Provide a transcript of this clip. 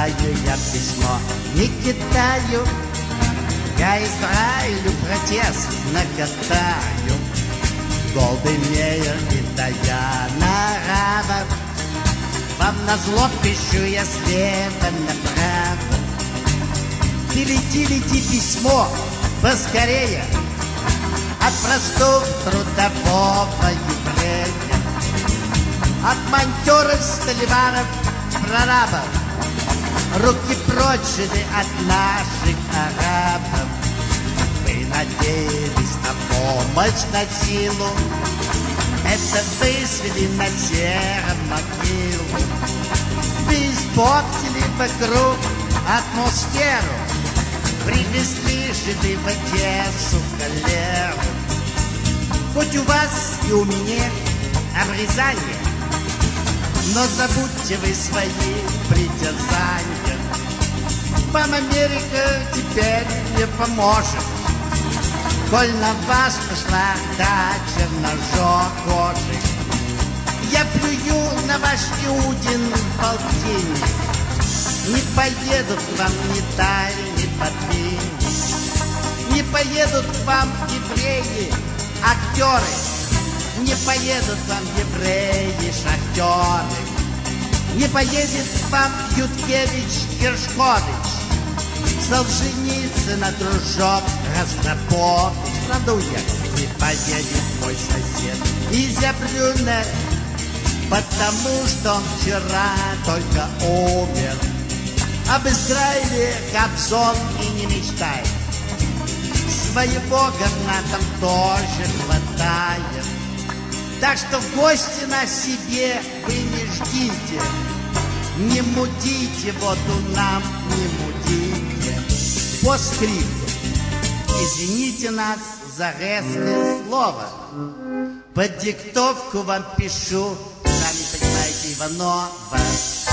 читаю я письмо, не кидаю. Я Израилю протест накатаю. Голден Мейер и Даяна Рава. Вам назло пишу я слева направо. Лети письмо поскорее от простого трудового еврея, от монтеров, столиваров, прорабов. Руки прочь от наших арабов. Вы надеялись на помощь, на силу. Это вы свели на сером могилу. Вы испортили вокруг атмосферу. Привезли жиды в Одессу холеру. Хоть у вас и у меня обрезание, но забудьте вы свои притязания. Вам Америка теперь не поможет, коль на вас пошла дача черножопых. Я плюю на ваш Иудин полтинник. Не поедут к вам ни Тай, ни Подвинник. Не поедут к вам евреи, актеры. Не поедут к вам евреи, шахтеры. Не поедет к вам Юткевич, Гершкович, Солженицын, дружок, Ростропович. Надуя, не поедет мой сосед Изя Брюнер, потому что он вчера только умер. Об Израиле Кобзон и не мечтает. Своего говна там тоже хватает. Так что в гости на себе вы не ждите. Не мудите, воду нам не мудите. По скрипту. Извините нас за резкое слово. Под диктовку вам пишу, сами понимаете, Иванова.